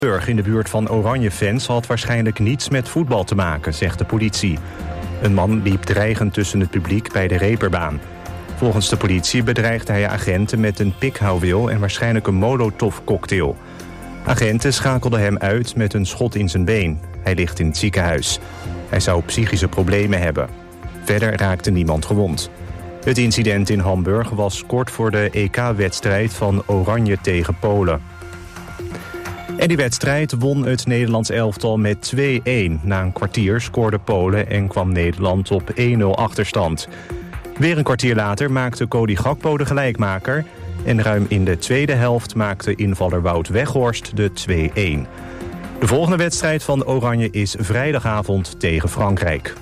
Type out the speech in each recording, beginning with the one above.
In de buurt van Oranje-fans had waarschijnlijk niets met voetbal te maken, zegt de politie. Een man liep dreigend tussen het publiek bij de Reeperbaan. Volgens de politie bedreigde hij agenten met een pikhouweel en waarschijnlijk een molotovcocktail. Agenten schakelden hem uit met een schot in zijn been. Hij ligt in het ziekenhuis. Hij zou psychische problemen hebben. Verder raakte niemand gewond. Het incident in Hamburg was kort voor de EK-wedstrijd van Oranje tegen Polen. En die wedstrijd won het Nederlands elftal met 2-1. Na een kwartier scoorde Polen en kwam Nederland op 1-0 achterstand. Weer een kwartier later maakte Cody Gakpo de gelijkmaker. En ruim in de tweede helft maakte invaller Wout Weghorst de 2-1. De volgende wedstrijd van Oranje is vrijdagavond tegen Frankrijk.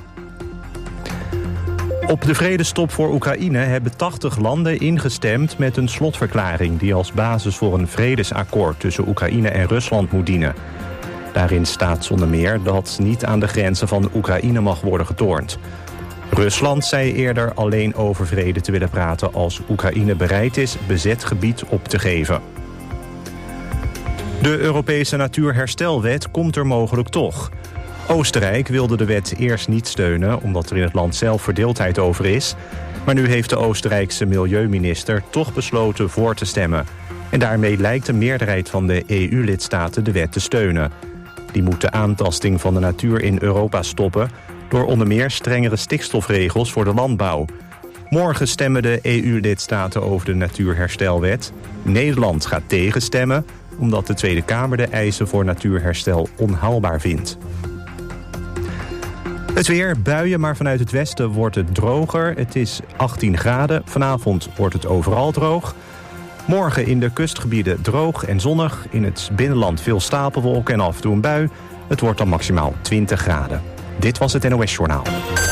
Op de vredestop voor Oekraïne hebben 80 landen ingestemd met een slotverklaring die als basis voor een vredesakkoord tussen Oekraïne en Rusland moet dienen. Daarin staat zonder meer dat niet aan de grenzen van Oekraïne mag worden getornd. Rusland zei eerder alleen over vrede te willen praten als Oekraïne bereid is bezet gebied op te geven. De Europese Natuurherstelwet komt er mogelijk toch. Oostenrijk wilde de wet eerst niet steunen omdat er in het land zelf verdeeldheid over is. Maar nu heeft de Oostenrijkse milieuminister toch besloten voor te stemmen. En daarmee lijkt een meerderheid van de EU-lidstaten de wet te steunen. Die moet de aantasting van de natuur in Europa stoppen door onder meer strengere stikstofregels voor de landbouw. Morgen stemmen de EU-lidstaten over de Natuurherstelwet. Nederland gaat tegenstemmen omdat de Tweede Kamer de eisen voor natuurherstel onhaalbaar vindt. Het weer, buien, maar vanuit het westen wordt het droger. Het is 18 graden. Vanavond wordt het overal droog. Morgen in de kustgebieden droog en zonnig. In het binnenland veel stapelwolken en af en toe een bui. Het wordt dan maximaal 20 graden. Dit was het NOS Journaal.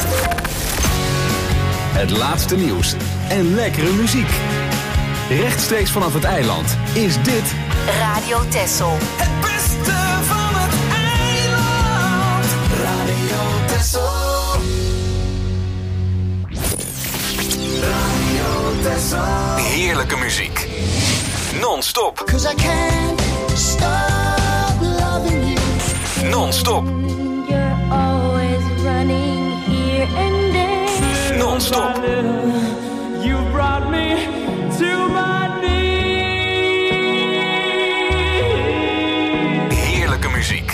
Het laatste nieuws en lekkere muziek. Rechtstreeks vanaf het eiland is dit Radio Texel. Het beste van het eiland. Radio Texel. Radio Texel. heerlijke muziek. Non-stop. 'Cause I can't stop loving you. Non-stop. You're always running here and there. Non-stop. You brought me to my knees. Heerlijke muziek.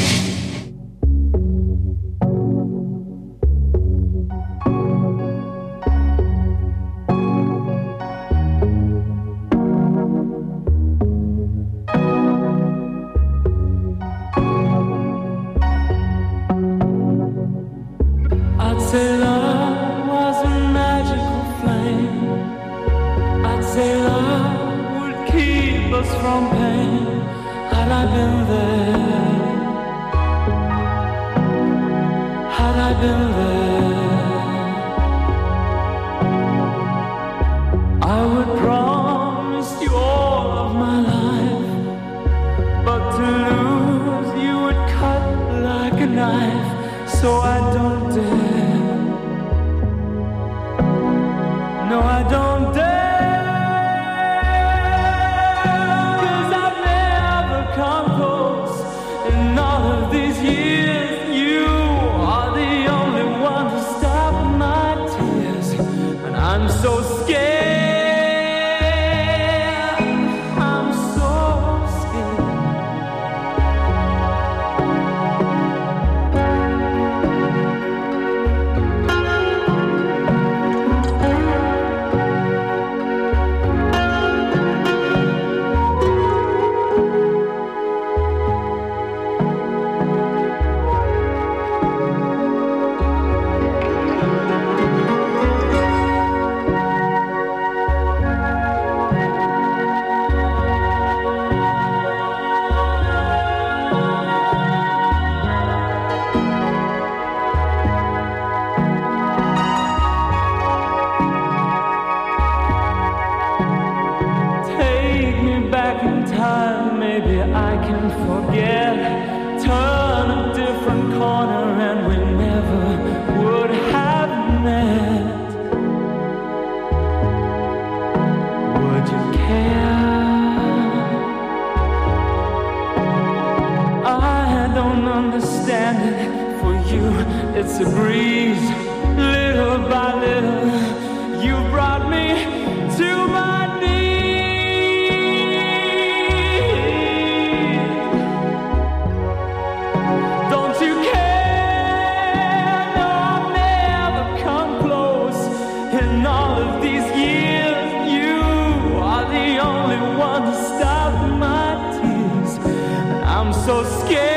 I'd say love was a magical flame. I'd say love would keep us from pain. Had I been there, had I been there, I would promise you all of my life. But to lose you would cut like a knife. So I don't dare. No, I don't dare. 'Cause I've never come close in all of these years. You are the only one to stop my tears. And I'm so scared. I'm so scared. understand it. For you, it's a breeze. Little by little, you brought me to my knees. Don't you care? No, I'll never come close. In all of these years, you are the only one to stop my tears. And I'm so scared.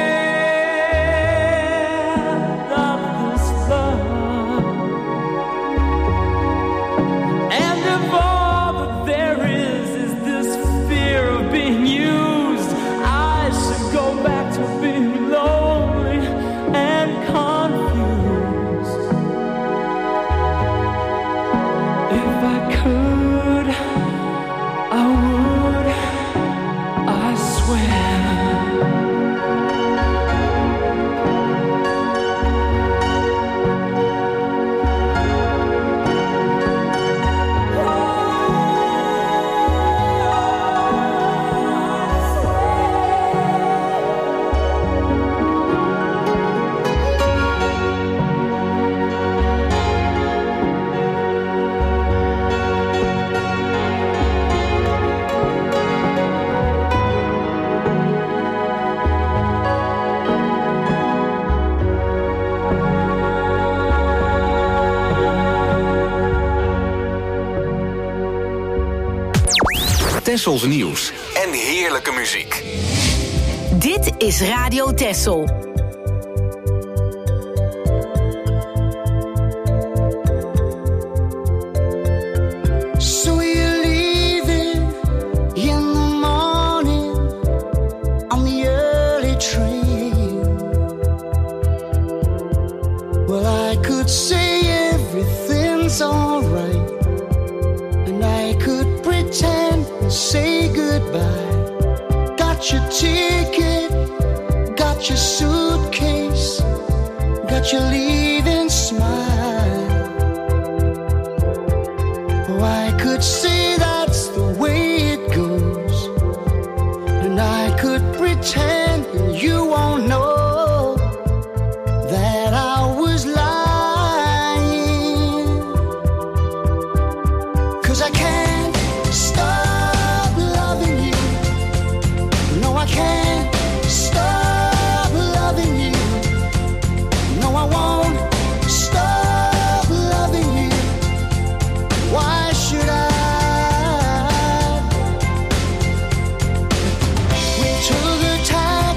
Tessels nieuws en heerlijke muziek. Dit is Radio Tessel. So you're leaving in the morning on the early train. Well, I could say everything's alright, and I could pretend say goodbye. Got your ticket, got your suitcase, got your leaving smile. Oh, I could say that's the way it goes, and I could pretend you won't know that I was lying. 'Cause I can't stop I can't stop loving you. No, I won't stop loving you. Why should I? We took the time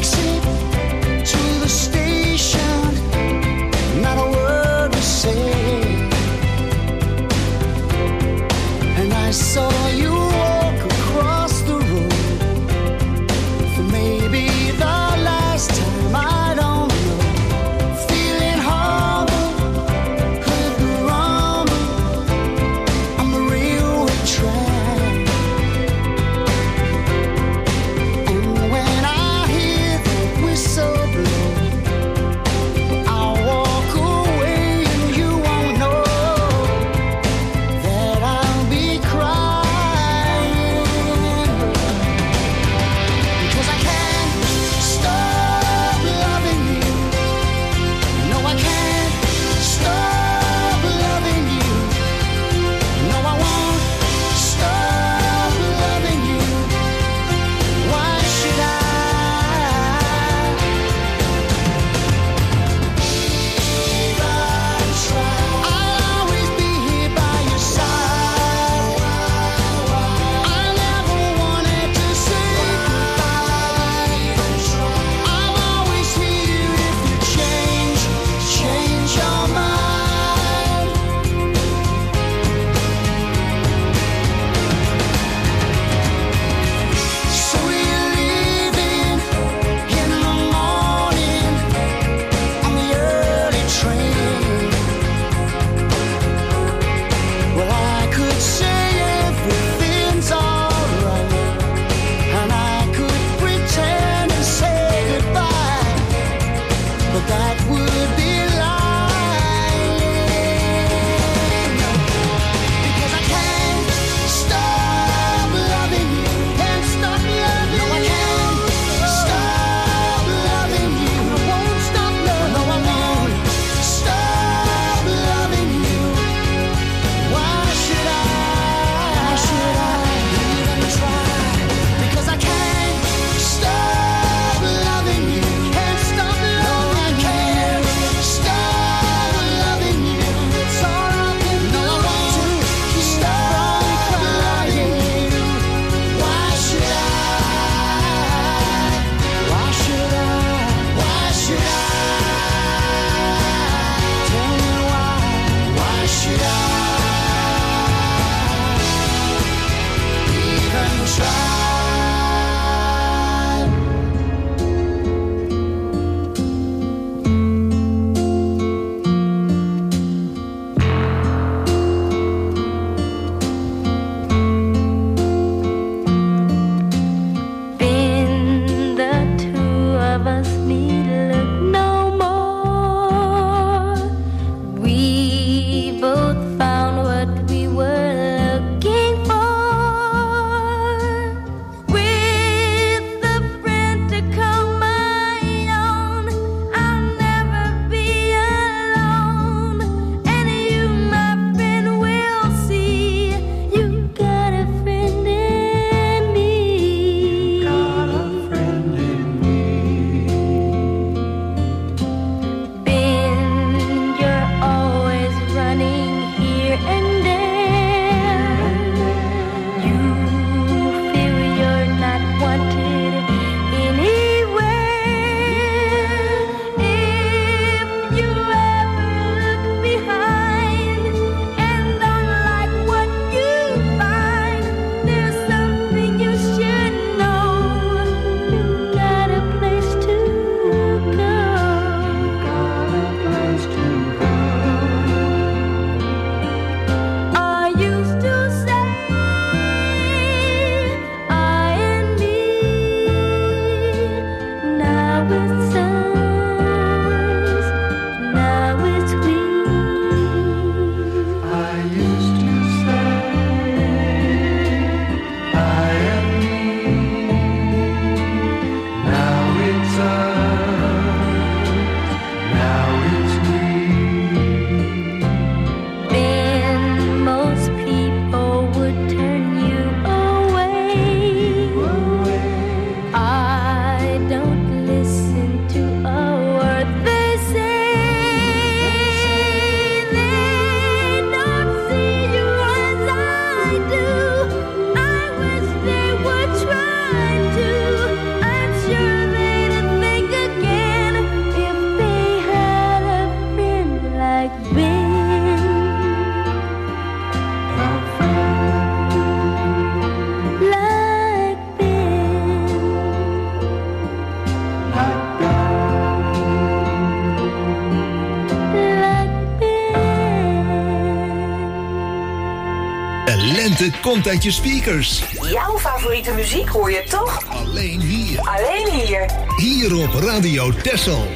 komt uit je speakers. Jouw favoriete muziek hoor je toch? Alleen hier. Alleen hier. Hier op Radio Texel.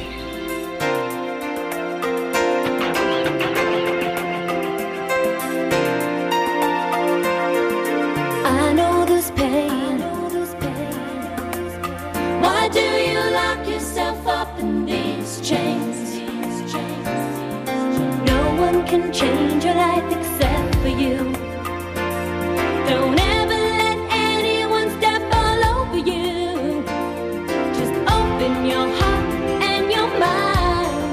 I know this pain. Why do you lock yourself up in these chains? No one can change your life except for you. Don't ever let anyone step all over you. Just open your heart and your mind.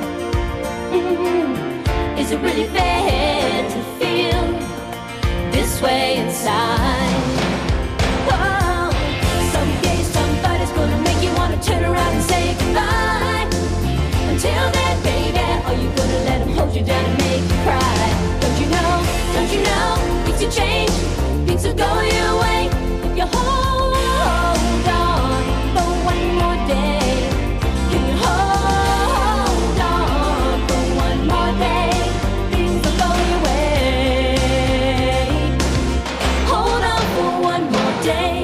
Is it really fair to feel this way inside? Whoa. Someday somebody's gonna make you wanna turn around and say goodbye. Until then, baby, are you gonna let them hold you down and make you cry? Don't you know, things will change, things will go your way if you hold on for one more day. Can you hold on for one more day? Things will go your way. Hold on for one more day.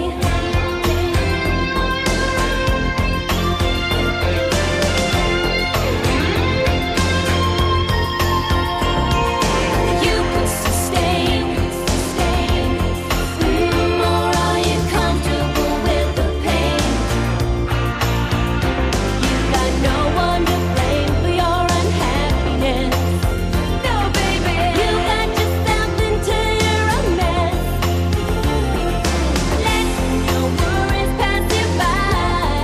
You could sustain, or are you comfortable with the pain? You got no one to blame for your unhappiness. No, baby, you got yourself into your own mess. Let your worries pass you by.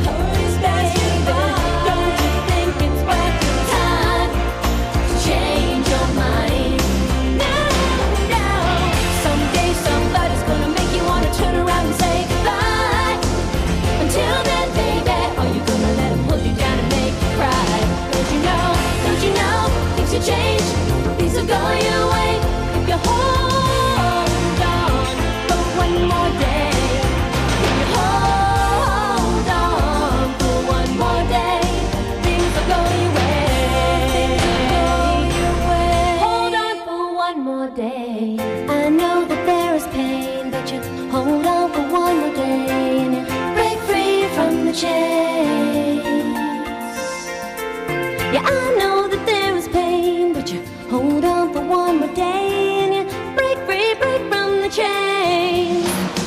Don't you think it's worth your time to change your mind? No. Someday somebody's gonna make you wanna turn around and say goodbye. Until then, baby, are you gonna let them hold you down and make you cry? Don't you know, things will change, things will go your way if you hold on for one more day. If you hold on for one more day, things will go your way. Hold on for one more day. I know that there is pain, but you hold on for one more day and you break free from the chains. Yeah, I know that there is pain, but you hold on for one more day and you break free from the chains.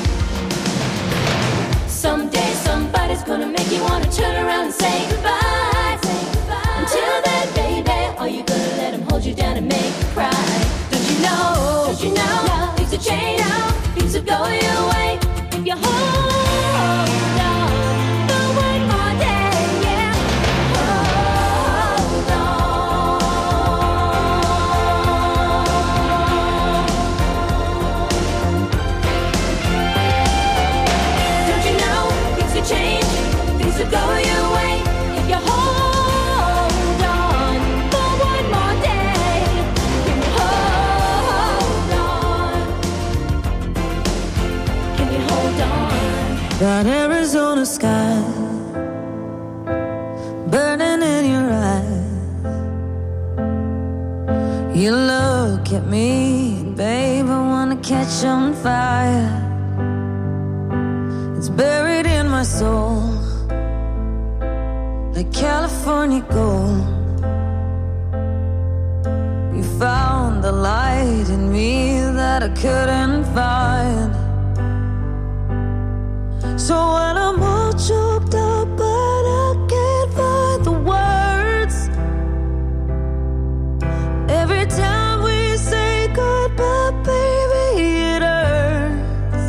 Someday somebody's gonna make you wanna turn around and say goodbye. Until then, baby, are you gonna let them hold you down and make you cry? Don't you know, things will change, things will go your way if you hold on for one more day, yeah. Hold on. Don't you know, things will change, things will go your way if you hold on for one more day. Can you hold on? Can you hold on? That Arizona sky burning in your eyes. You look at me, babe, I wanna catch on fire. It's buried in my soul like California gold. You found the light in me that I couldn't find. So when I'm all choked up but I can't find the words, every time we say goodbye, baby, it hurts.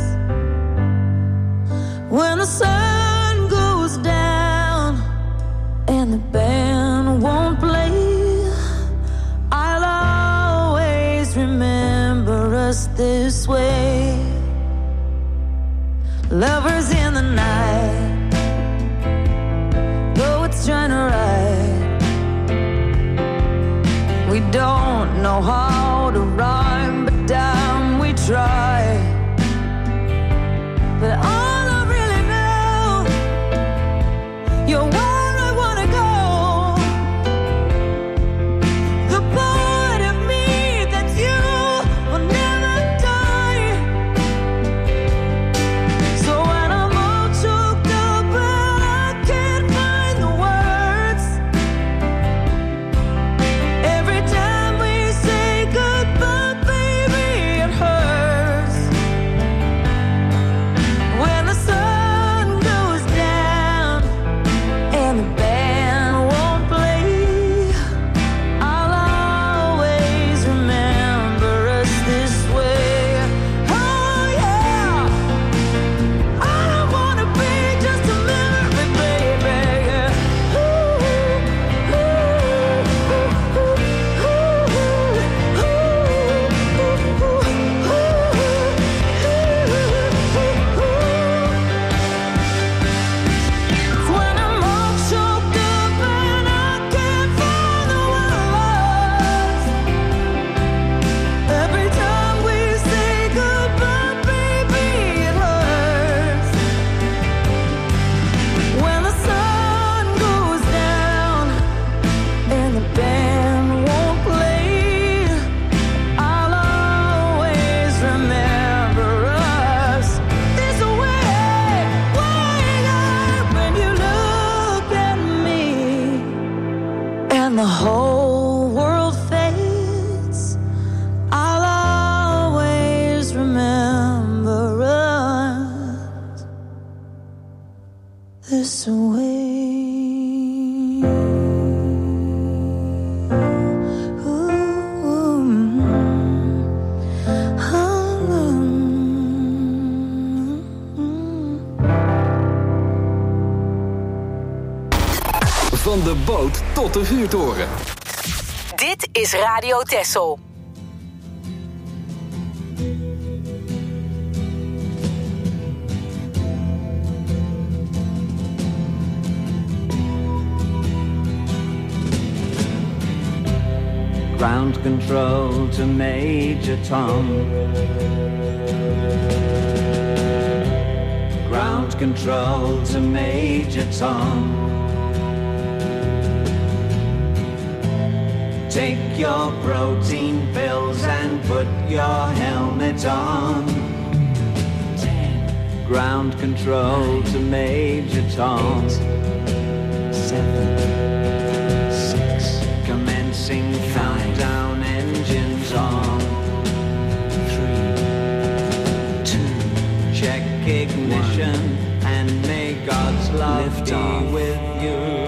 When the sun goes down and the band won't play, I'll always remember us this way. Lovers in the night, though it's trying to ride. We don't know how to rhyme, but damn, we try. But all I really know, you're where I wanna go. The part of me that you will never die. the whole world fades, I'll always remember us this way. Van de boot tot de vuurtoren. Dit is Radio Texel. Ground control to Major Tom. Ground control to Major Tom. Take your protein pills and put your helmet on. 10. Ground control to Major Tom. 8, 7, 6. Commencing countdown, engines on. 3, 2. Check ignition and may God's love lift be off with you.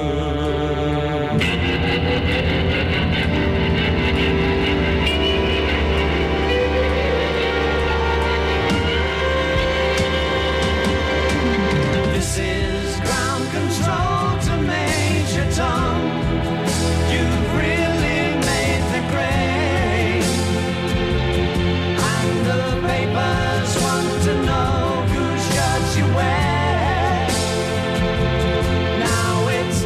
You've really made the grade, and the papers want to know whose shirt you wear. Now it's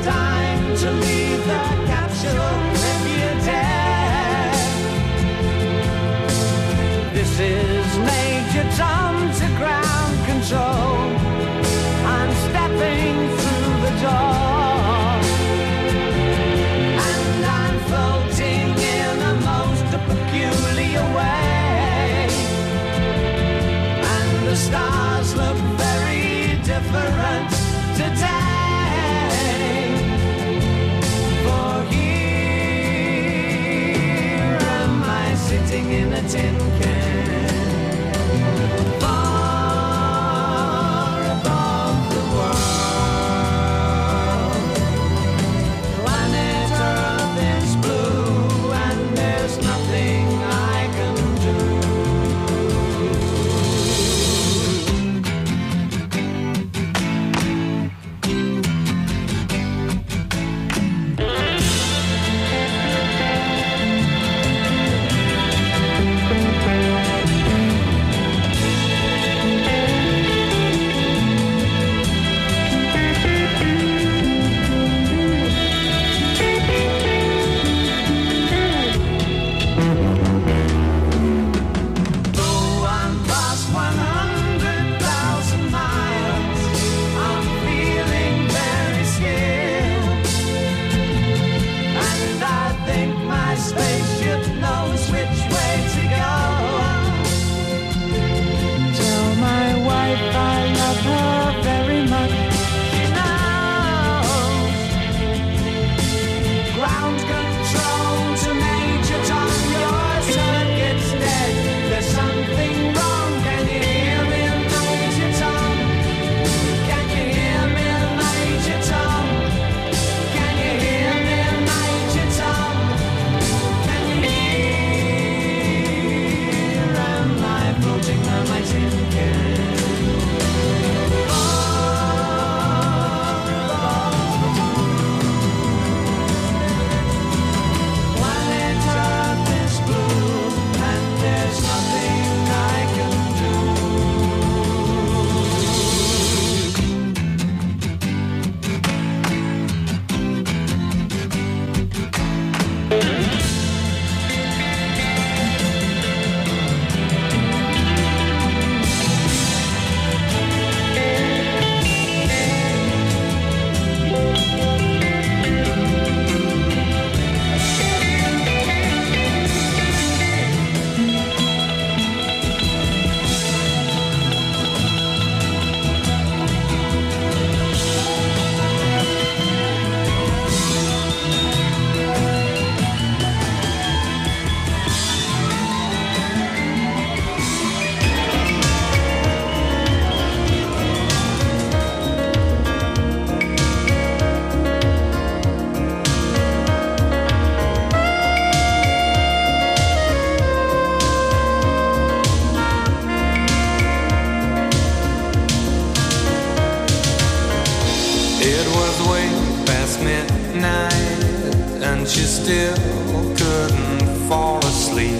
midnight and she still couldn't fall asleep.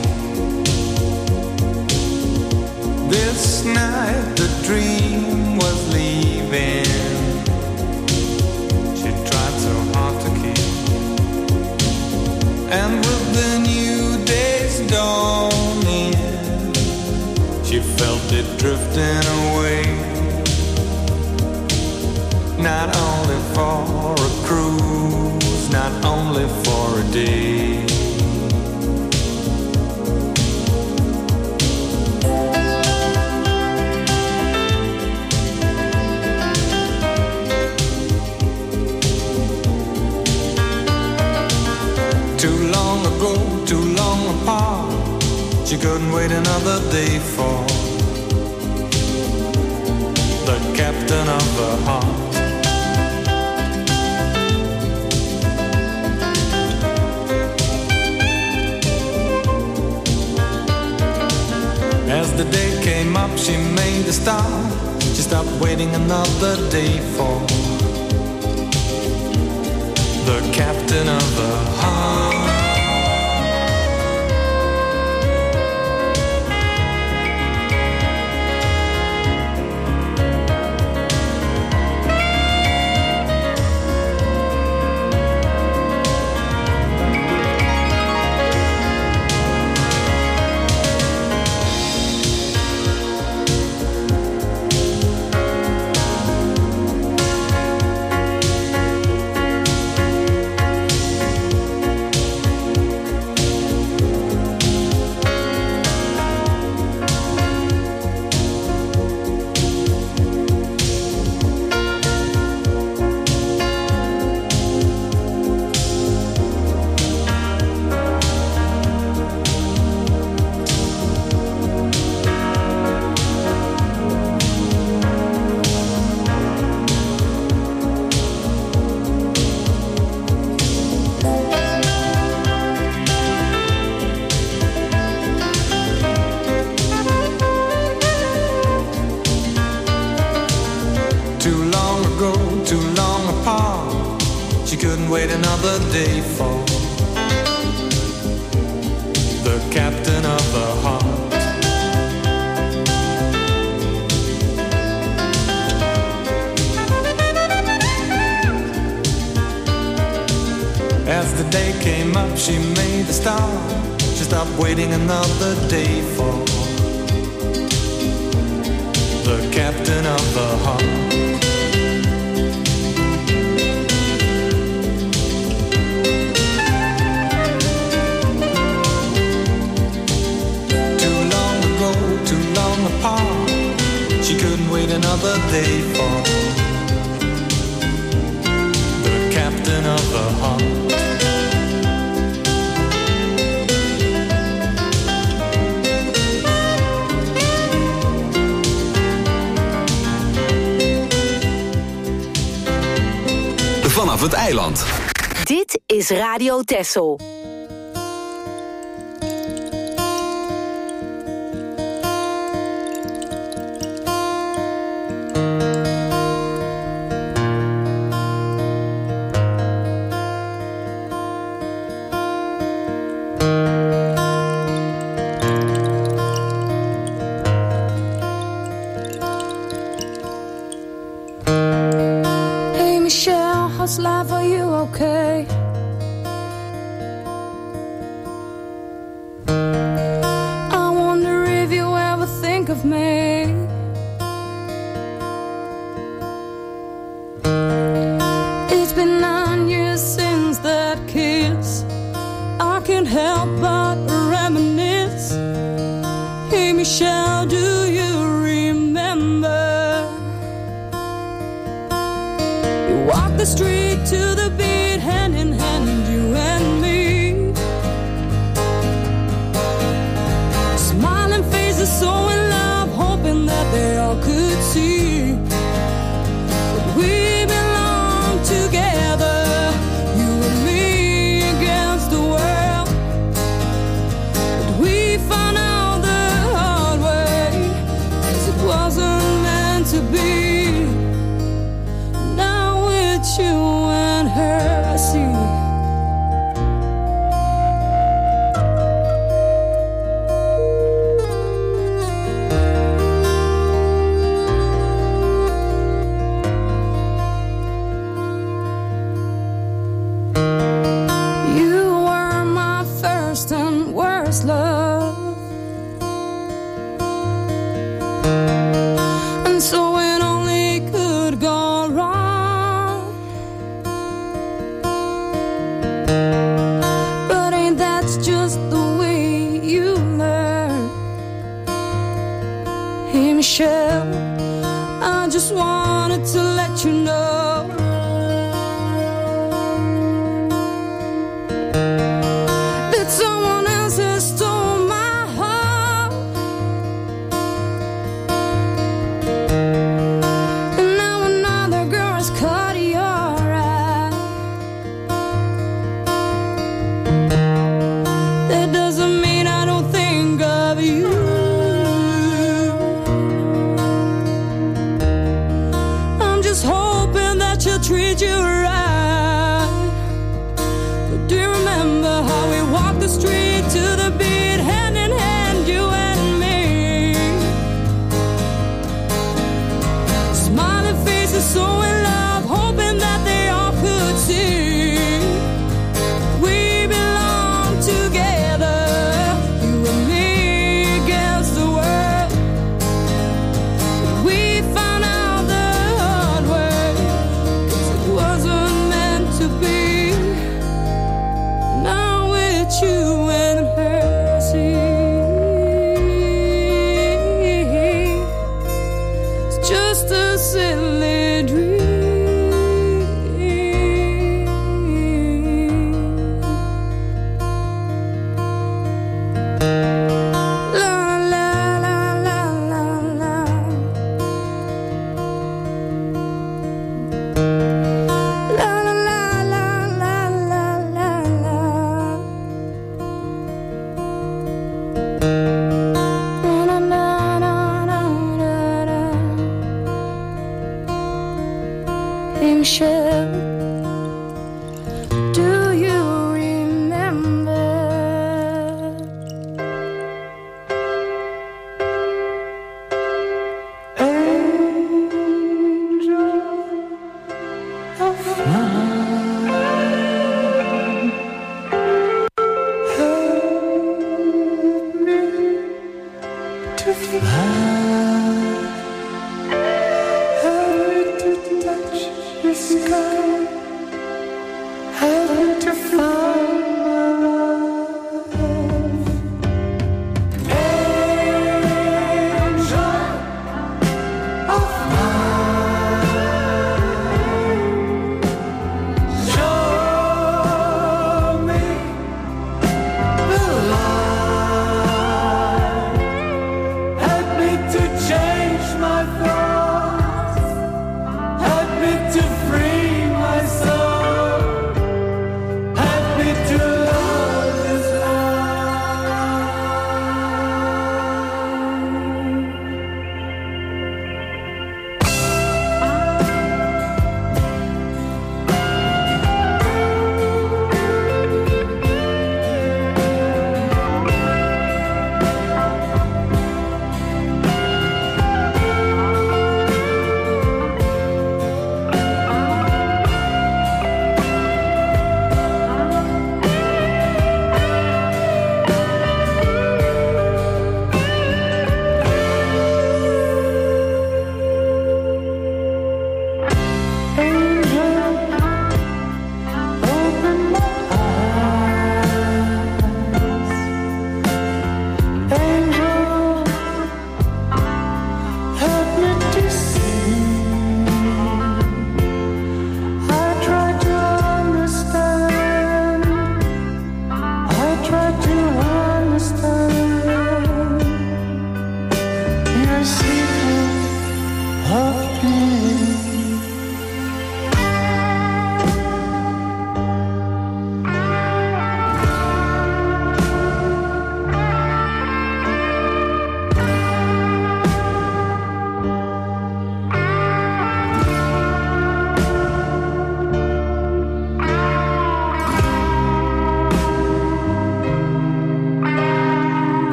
This night the dream was leaving. She tried so hard to keep. And with the new day's dawning, she felt it drifting away. Not only for a cruise, not only for a day. Too long ago, too long apart, she couldn't wait another day for the captain of her heart. As the day came up, she made a start. She stopped waiting another day for the captain of the heart. Wait another day for the captain of the heart. As the day came up, she made a start. She stopped waiting another day for the captain of the heart. Apart. She couldn't wait another day for the captain of the heart. Vanaf het eiland. Dit is Radio Texel. How's life, are you okay? I wonder if you ever think of me. It's been 9 years since that kiss. I can't help but reminisce. Hey Michelle, do you remember? You walked the street to the beat, hand in hand, you and me. Smiling faces, so in love, hoping that they all could see. But we belong together, you and me against the world. But we found out the hard way, 'cause it wasn't meant to be. Now it's you and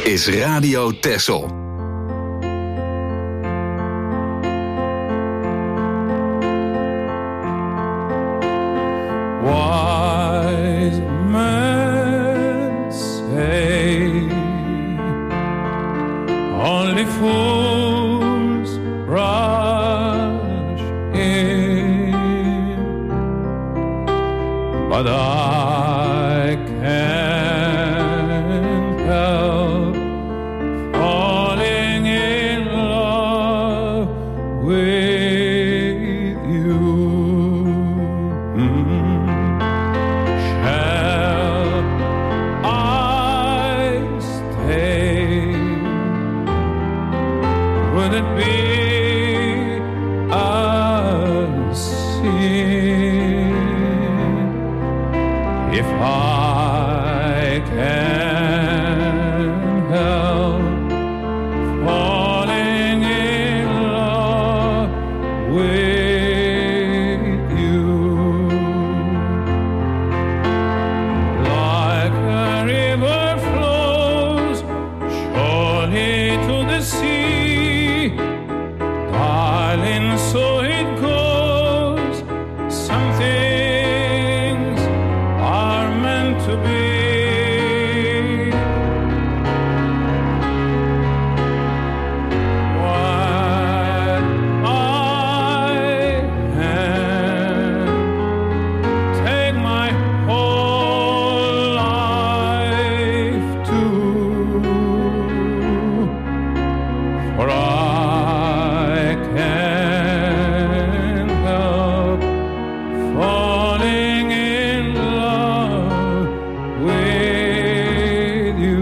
is Radio Texel. Wise men say only fools rush in, but I can't help falling in love with you. Shall I stay? Would it be a sin if I can help falling in love with you? Like a river flows surely to the sea, darling, so it goes. Some things are meant to be. What I am, take my whole life too, for I can't help falling in love with you.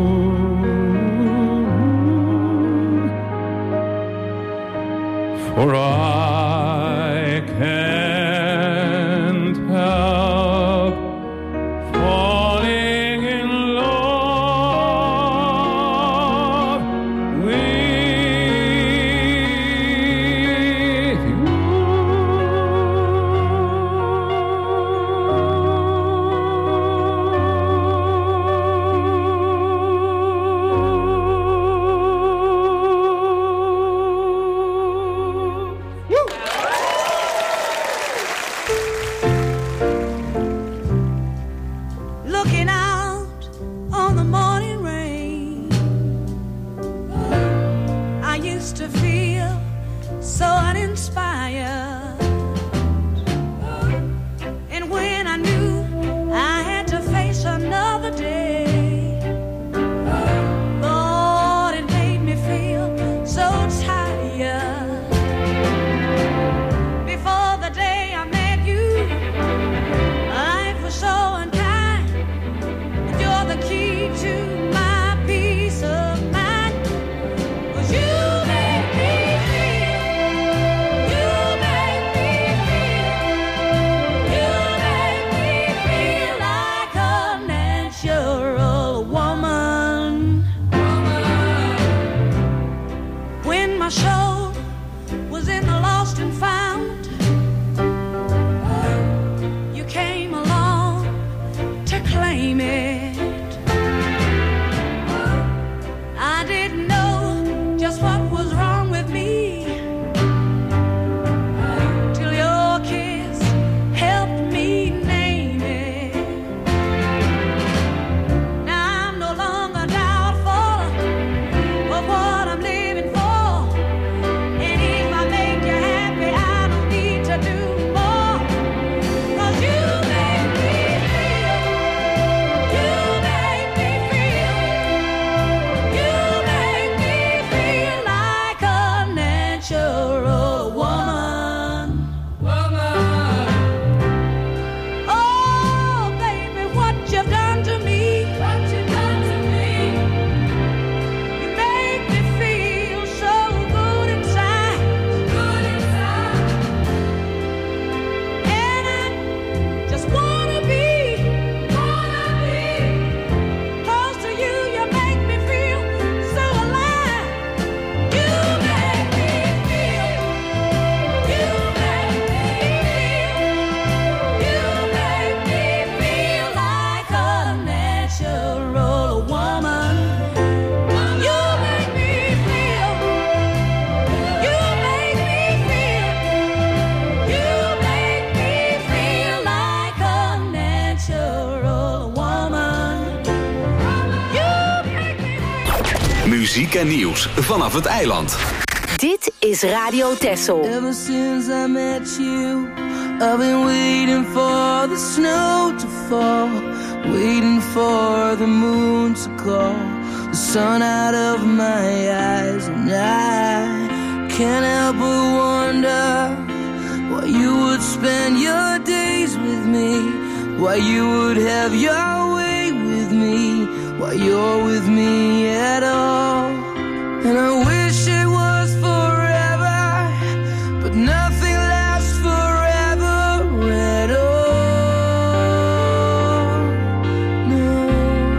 For I can't help falling in love with you. Looking out on the morning rain, I used to feel so uninspired. And when I knew I had to face another day, Lord, it made me feel so tired. Before the day I met you, life was so unkind. You're the key to my peace of mind, 'cause you made me muziek en nieuws vanaf het eiland. Dit is Radio Texel. Ever since I met you, I've been waiting for the snow to fall, waiting for the moon to call the sun out of my eyes, and I can't help but wonder why you would spend your days with me, why you would have your way with me, why you're with me at all. And I wish it was forever, but nothing lasts forever at all. No,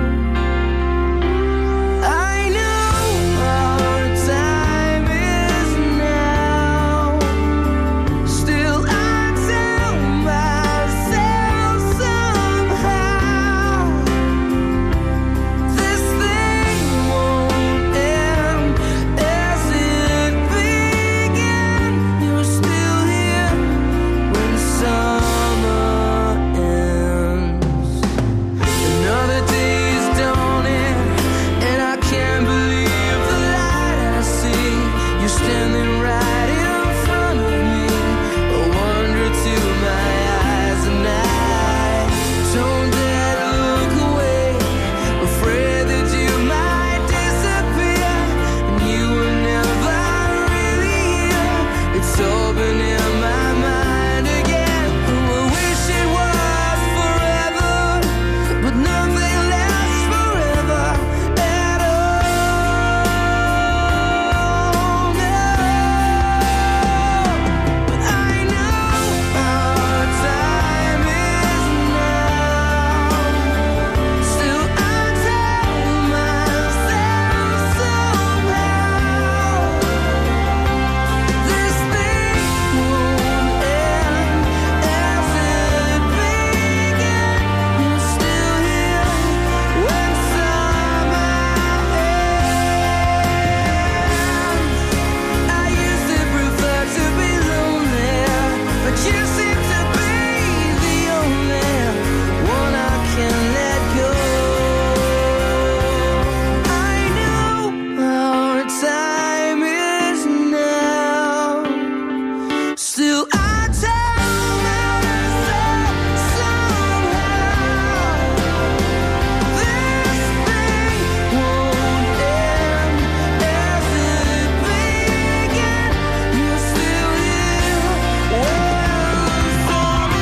I know our time is now. Still I tell myself somehow this thing won't end as it began. You're still here when summer ends. Another day is dawning, and I can't believe the light I see. You're standing right in front of me, a wonder to my eyes, and I don't dare look away, afraid that you might disappear, and you were never really here. It's all been in my mind again. I wish it was forever, but nothing lasts forever at all. No, but I know our time is now. Still I tell myself somehow this thing won't end as it began. You're still here when summer ends. I used to prefer to be lonely, but you seem to be the only one I can let go. I know our time is now. Still I tell myself somehow this thing won't end as it began. You're still here when summer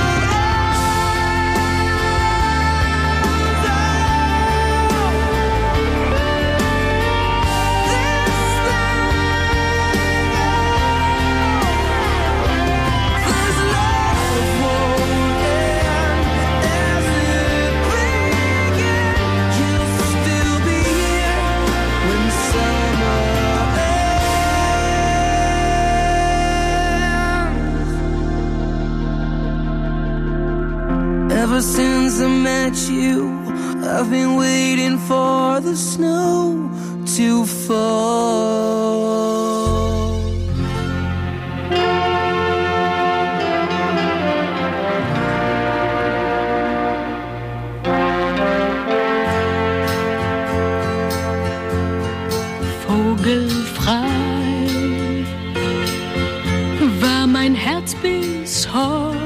Ever since I met you, I've been waiting for the snow to fall. Vogelfrei war mein Herz bis heut,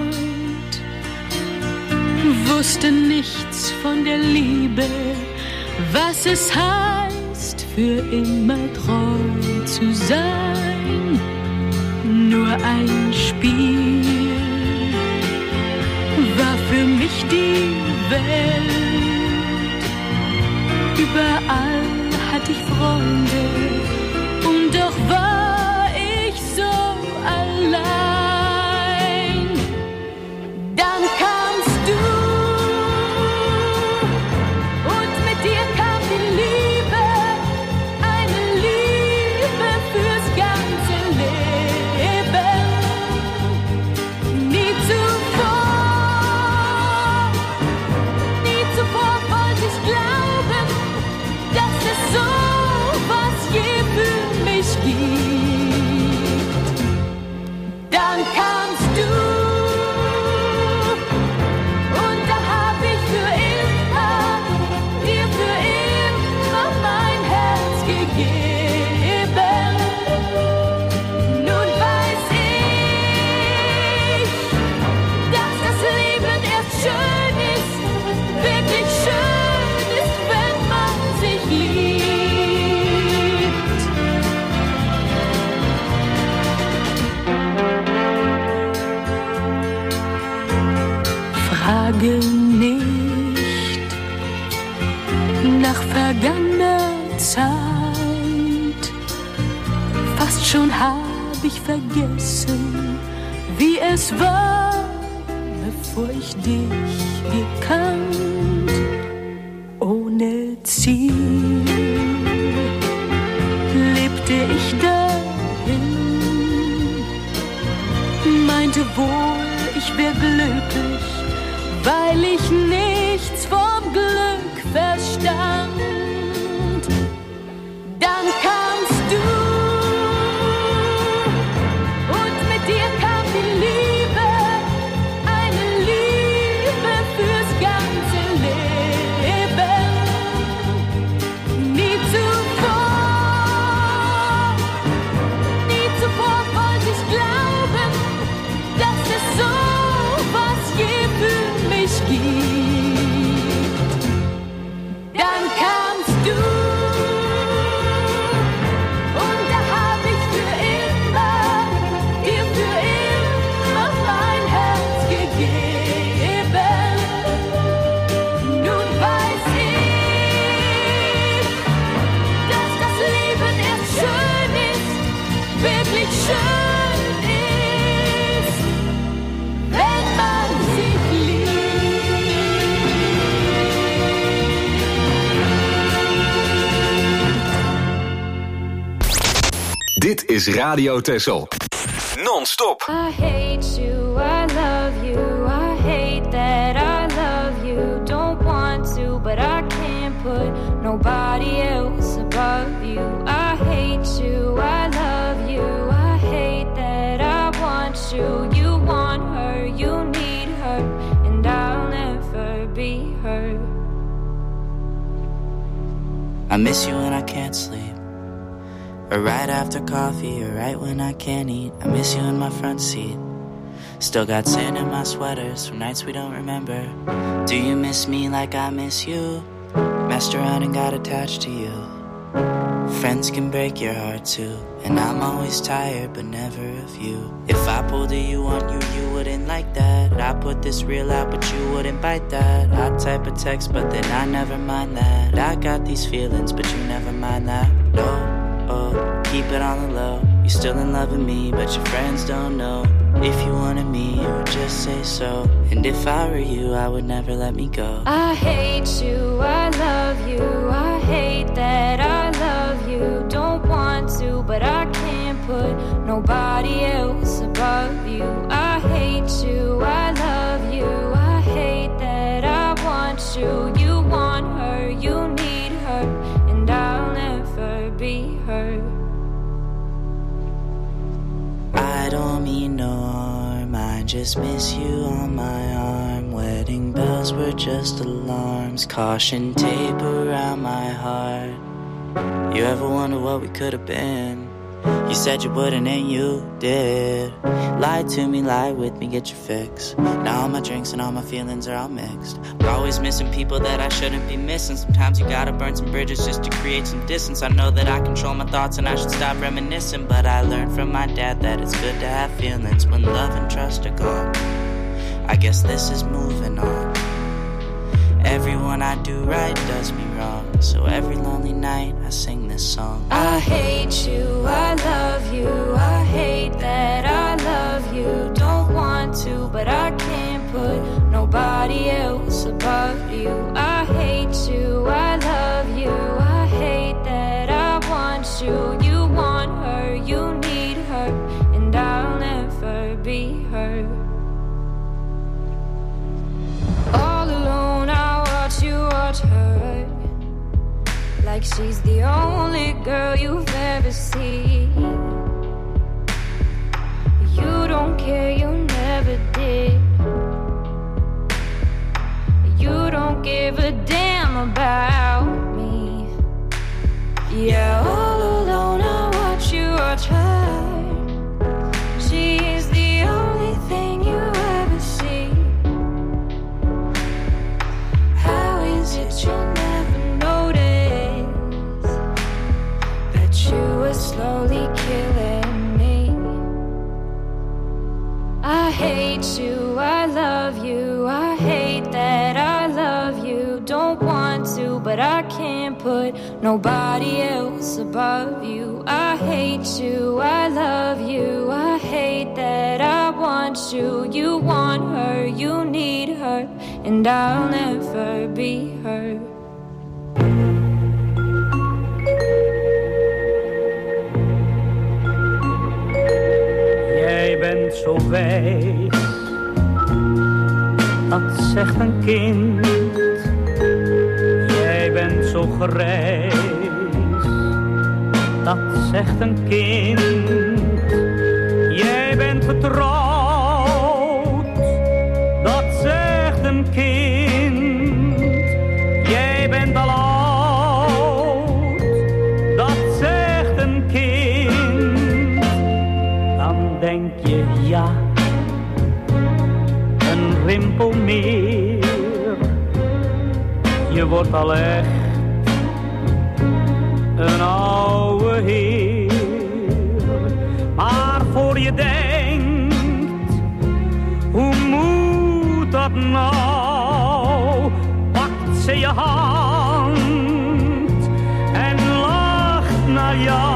wusste nichts von der Liebe, was es heißt, für immer treu zu sein. Nur ein Spiel war für mich die Welt. Überall hatte ich Freunde, und doch war ich so allein. Dann kamst du, und mit dir kam die Liebe, eine Liebe fürs ganze Leben. Nie zuvor wollte ich glauben, dass es so was je schon hab ich vergessen, wie es war, bevor ich dich gekannt. Ohne Ziel lebte ich dahin, meinte wohl, ich wär glücklich, weil ich nichts vom Glück verstand. Dann kamst du und mit dir kam die Liebe, eine Liebe fürs ganze Leben. Nie zuvor wollte ich glauben, dass es so was je für mich gibt. Dann kamst du. Schön ist, wenn man sich liebt. Dit is Radio Texel. Non-stop. I hate you, I love you, I hate that I love you. Don't want to, but I can't put nobody else above you. I hate you, I love you, I hate that I want you. You want her, you need her, and I'll never be her. I miss you when I can't sleep, or right after coffee, or right when I can't eat. I miss you in my front seat. Still got sand in my sweaters from nights we don't remember. Do you miss me like I miss you? Messed around and got attached to you. Friends can break your heart too, and I'm always tired but never of you. If I pulled a you on you, you wouldn't like that. I put this reel out but you wouldn't bite that. I type a text but then I never mind that. I got these feelings but you never mind that. No, oh, keep it on the low. You're still in love with me but your friends don't know. If you wanted me, you would just say so. And if I were you, I would never let me go. I hate you, I love you, I hate that I love you. Don't want to, but I can't put nobody else above you. I hate you, I love you, I hate that I want you. You want her, you need her, and I'll never be her. I don't mean no harm, I just miss you on my arm. Wedding bells were just alarms, caution tape around my heart. You ever wonder what we could have been? You said you wouldn't and you did. Lie to me, lie with me, get your fix. Now all my drinks and all my feelings are all mixed. We're always missing people that I shouldn't be missing. Sometimes you gotta burn some bridges just to create some distance. I know that I control my thoughts and I should stop reminiscing, but I learned from my dad that it's good to have feelings when love and trust are gone. I guess this is moving on. Everyone I do right does me wrong, so every lonely night I sing this song. I hate you, I love you, I hate that I love you. Don't want to, but I can't put nobody else above you. I hate you, I love you, I hate that I want you. You want her, you need her, and I'll never be her. All alone I watch you watch her, like she's the only girl you've ever seen. You don't care, you never did. You don't give a damn about me. Yeah, all alone I watch you watch her. She's the only thing you ever see. How is it you never notice that you were slowly killing me? I hate you, I love you, I hate that I love you. Don't want to, but I can't put nobody else above above you. I hate you, I love you, I hate that I want you. You want her, you need her, and I'll never be her. Jij bent zo wijs, dat zegt een kind. Jij bent zo grijs, dat zegt een kind. Jij bent getrouwd, dat zegt een kind. Jij bent al oud, dat zegt een kind. Dan denk je ja, een rimpel meer. Je wordt al echt een oude heer. Maar voor je denkt, hoe moet dat nou? Pakt ze je hand en lacht naar jou.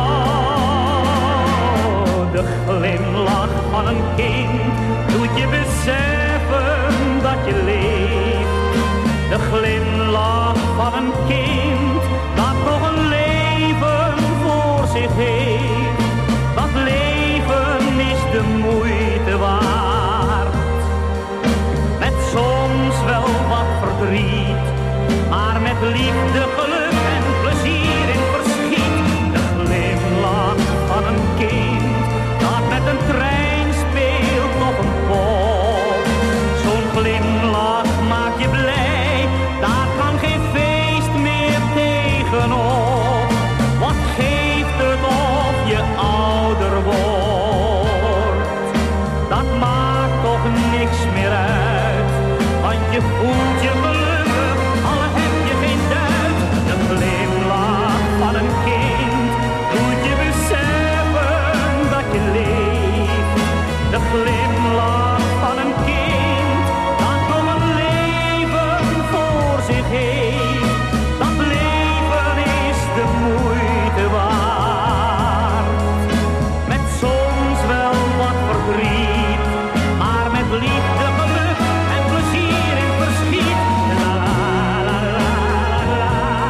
De glimlach van een kind doet je beseffen dat je leeft. De glimlach van een kind dat nog een leven voor zich heeft. Dat leven is de moeite waard. Met soms wel wat verdriet, maar met liefde, geluk en plezier in verschiet. De glimlach van een kind dat met een trein speelt op een pop. Zo'n glimlach maakt je blij, daar kan geen feest meer tegenop. Wat geeft het of je ouder wordt? Dat maakt toch niks meer uit, want je voelt je gelukkig, al heb je geen duit. De glimlach van een kind doet je beseffen dat je leeft. De glimlach van een kind dat nog een leven voor zich heeft. Dat leven is de moeite waard. Met soms wel wat verdriet, maar met liefde, geluk en plezier in verschiet. La la la la la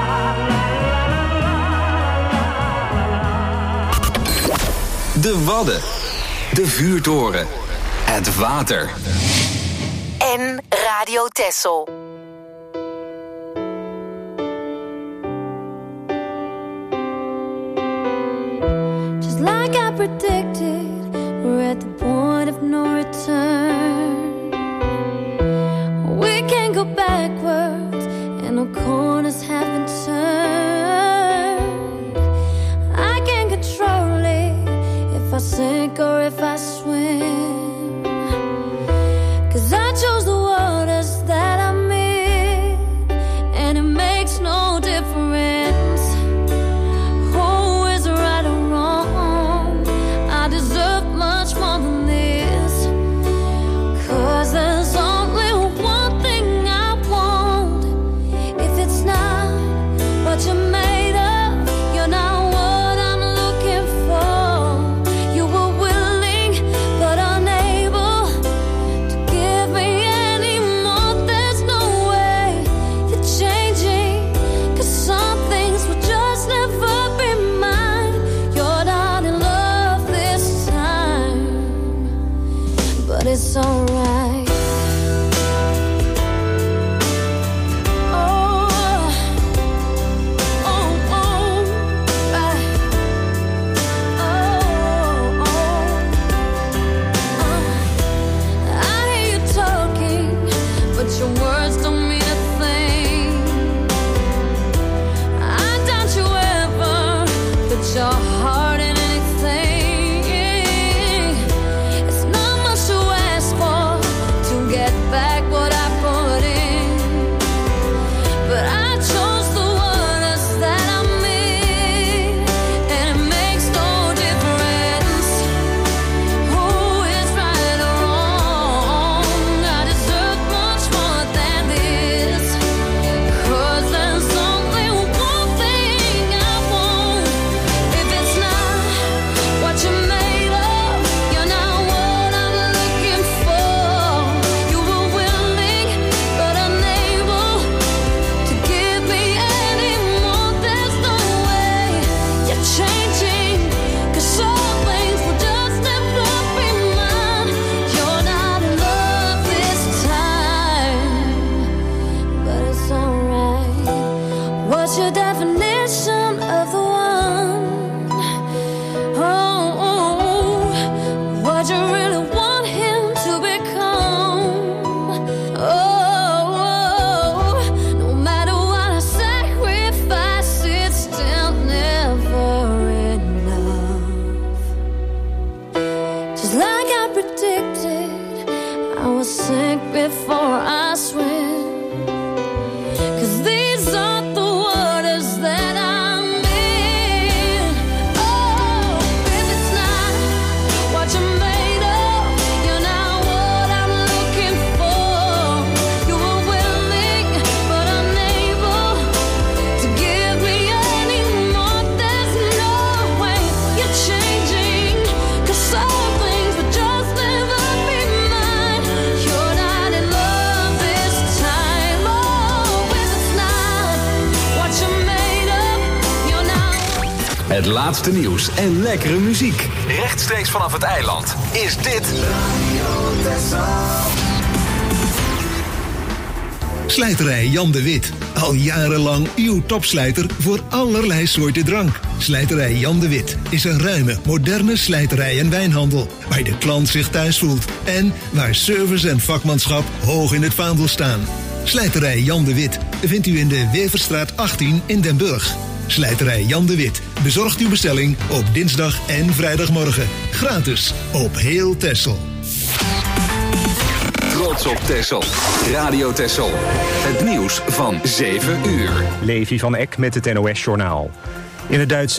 la. De Wadden, de vuurtoren, het water. En Radio Texel. Just like I predicted, we're at the point of no return. We can't go backwards, and no corners have been turned. I can't control it, if I sink or if I swim. 'Cause I chose the waters that I'm in, and it makes no difference who is right or wrong. I deserve much more than this, 'cause there's only one thing I want. If it's not what you're made of, you're not what I'm looking for. You were willing but unable to give me any more. There's no way you're changing, 'cause some things will just never be mine. You're not in love this time, but it's alright. Oh, oh, oh, right. Oh, oh. I hear you talking, but your words don't mean a thing. I doubt you ever put your heart in anything. It's not much to ask for to get back what I put in, but I chose the waters that I'm in, and it makes no difference who is right or wrong. I deserve much more than this, 'cause there's only one thing I want. Het laatste nieuws en lekkere muziek. Rechtstreeks vanaf het eiland is dit... Slijterij Jan de Wit. Al jarenlang uw topslijter voor allerlei soorten drank. Slijterij Jan de Wit is een ruime, moderne slijterij en wijnhandel. Waar de klant zich thuis voelt. En waar service en vakmanschap hoog in het vaandel staan. Slijterij Jan de Wit vindt u in de Weverstraat 18 in Den Burg. Slijterij Jan de Wit bezorgt uw bestelling op dinsdag en vrijdagmorgen. Gratis op heel Texel. Trots op Texel. Radio Texel. Het nieuws van 7 uur. Levi van Eck met het NOS-journaal. In het Duitse